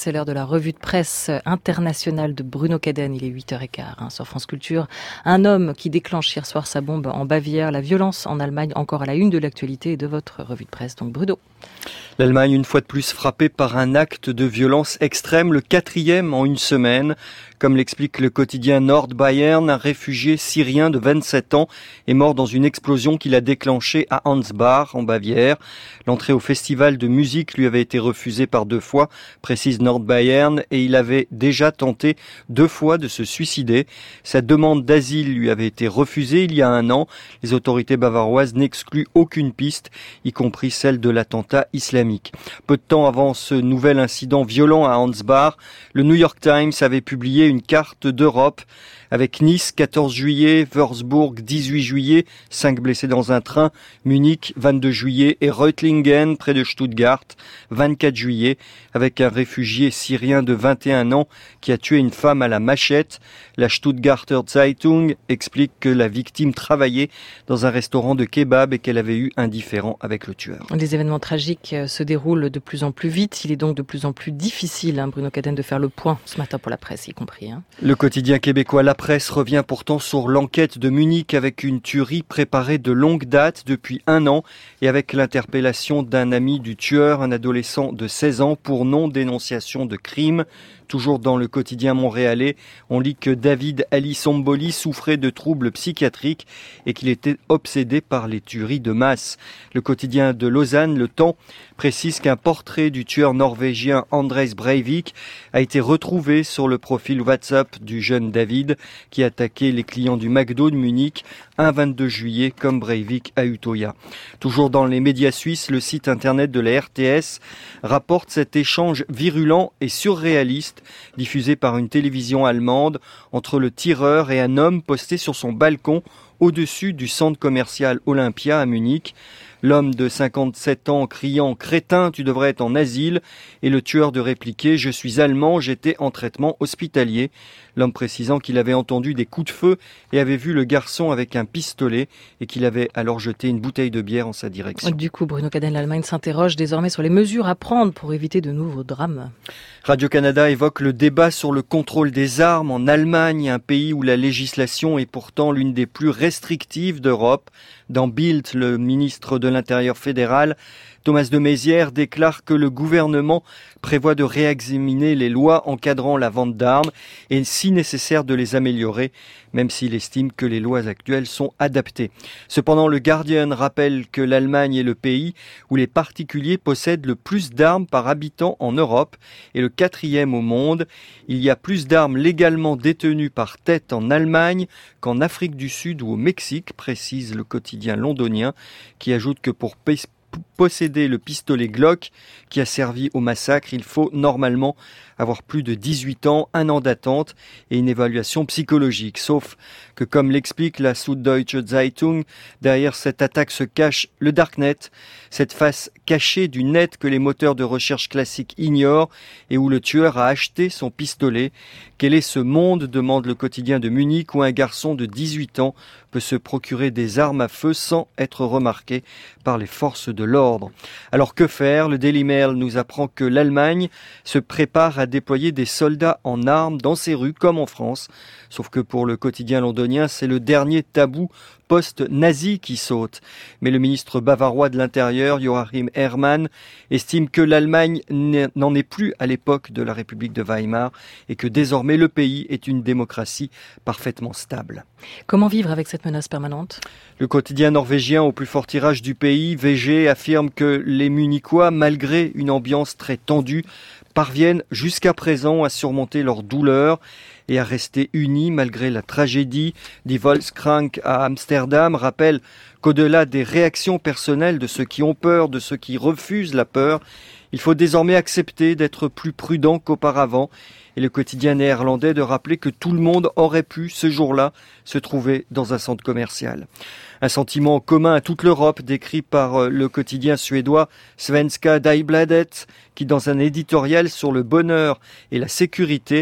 c'est l'heure de la revue de presse internationale de Bruno Cadenne. Il est 8h15 sur France Culture. Un homme qui déclenche hier soir sa bombe en Bavière. La violence en Allemagne, encore à la une de l'actualité et de votre revue de presse. Donc Bruno. L'Allemagne, une fois de plus, frappée par un acte de violence extrême, le 4e en une semaine. Comme l'explique le quotidien Nordbayern, un réfugié syrien de 27 ans est mort dans une explosion qu'il a déclenchée à Ansbach, en Bavière. L'entrée au festival de musique lui avait été refusée par 2 fois, précise Nordbayern, et il avait déjà tenté 2 fois de se suicider. Sa demande d'asile lui avait été refusée il y a 1 an. Les autorités bavaroises n'excluent aucune piste, y compris celle de l'attentat islamique. Peu de temps avant ce nouvel incident violent à Ansbach, le New York Times avait publié une carte d'Europe avec Nice, 14 juillet, Würzburg, 18 juillet, 5 blessés dans un train, Munich, 22 juillet, et Reutlingen, près de Stuttgart, 24 juillet, avec un réfugié syrien de 21 ans qui a tué une femme à la machette. La Stuttgarter Zeitung explique que la victime travaillait dans un restaurant de kebab et qu'elle avait eu un différend avec le tueur. Les événements tragiques se déroulent de plus en plus vite. Il est donc de plus en plus difficile, Bruno Cadenne, de faire le point ce matin pour la presse y compris. Le quotidien québécois La Presse revient pourtant sur l'enquête de Munich avec une tuerie préparée de longue date depuis 1 an et avec l'interpellation d'un ami du tueur, un adolescent de 16 ans, pour non-dénonciation de crime. Toujours dans le quotidien montréalais, on lit que David Ali Somboli souffrait de troubles psychiatriques et qu'il était obsédé par les tueries de masse. Le quotidien de Lausanne, Le Temps, précise qu'un portrait du tueur norvégien Anders Breivik a été retrouvé sur le profil WhatsApp du jeune David qui attaquait les clients du McDo de Munich un 22 juillet comme Breivik à Utoya. Toujours dans les médias suisses, le site internet de la RTS rapporte cet échange virulent et surréaliste diffusé par une télévision allemande entre le tireur et un homme posté sur son balcon au-dessus du centre commercial Olympia à Munich. L'homme de 57 ans criant « Crétin, tu devrais être en asile » et le tueur de répliquer « Je suis allemand, j'étais en traitement hospitalier ». L'homme précisant qu'il avait entendu des coups de feu et avait vu le garçon avec un pistolet et qu'il avait alors jeté une bouteille de bière en sa direction. Du coup, Bruno Cadenne, l'Allemagne s'interroge désormais sur les mesures à prendre pour éviter de nouveaux drames. Radio-Canada évoque le débat sur le contrôle des armes en Allemagne, un pays où la législation est pourtant l'une des plus restrictives d'Europe. Dans Bild, le ministre de l'Intérieur fédéral, Thomas de Maizière, déclare que le gouvernement prévoit de réexaminer les lois encadrant la vente d'armes et si nécessaire de les améliorer, même s'il estime que les lois actuelles sont adaptées. Cependant, le Guardian rappelle que l'Allemagne est le pays où les particuliers possèdent le plus d'armes par habitant en Europe et le 4e au monde. Il y a plus d'armes légalement détenues par tête en Allemagne qu'en Afrique du Sud ou au Mexique, précise le quotidien londonien, qui ajoute que pour posséder le pistolet Glock qui a servi au massacre, il faut normalement avoir plus de 18 ans, 1 an d'attente et une évaluation psychologique. Sauf que, comme l'explique la Süddeutsche Zeitung, derrière cette attaque se cache le Darknet, cette face cachée du net que les moteurs de recherche classiques ignorent et où le tueur a acheté son pistolet. Quel est ce monde, demande le quotidien de Munich, où un garçon de 18 ans peut se procurer des armes à feu sans être remarqué par les forces de l'ordre. Alors que faire ? Le Daily Mail nous apprend que l'Allemagne se prépare à déployer des soldats en armes dans ses rues comme en France. Sauf que pour le quotidien londonien, c'est le dernier tabou post-nazi qui saute. Mais le ministre bavarois de l'Intérieur, Joachim Herrmann, estime que l'Allemagne n'en est plus à l'époque de la République de Weimar et que désormais le pays est une démocratie parfaitement stable. Comment vivre avec cette menace permanente ? Le quotidien norvégien au plus fort tirage du pays, VG, affirme que les Munichois, malgré une ambiance très tendue, parviennent jusqu'à présent à surmonter leur douleur et à rester unis malgré la tragédie. Die Volkskrank à Amsterdam rappelle qu'au-delà des réactions personnelles de ceux qui ont peur, de ceux qui refusent la peur, il faut désormais accepter d'être plus prudent qu'auparavant. Et le quotidien néerlandais de rappeler que tout le monde aurait pu, ce jour-là, se trouver dans un centre commercial. Un sentiment commun à toute l'Europe, décrit par le quotidien suédois Svenska Dagbladet, qui dans un éditorial sur le bonheur et la sécurité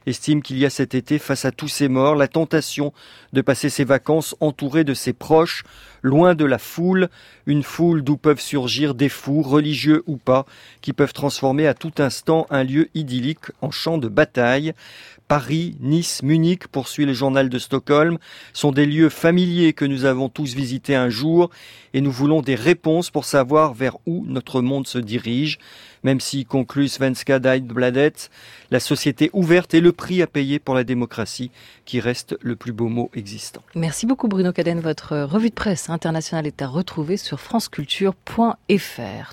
estime qu'il y a cet été, face à tous ces morts, la tentation de passer ses vacances entouré de ses proches, loin de la foule, une foule d'où peuvent surgir des fous, religieux ou pas, qui peuvent transformer à tout instant un lieu idyllique en champ de bataille. Paris, Nice, Munich, poursuit le journal de Stockholm, sont des lieux familiers que nous avons tous visités un jour et nous voulons des réponses pour savoir vers où notre monde se dirige. Même si, conclut Svenska Dagbladet, la société ouverte est le prix à payer pour la démocratie qui reste le plus beau mot existant. Merci beaucoup Bruno Cadenne. Votre revue de presse internationale est à retrouver sur franceculture.fr.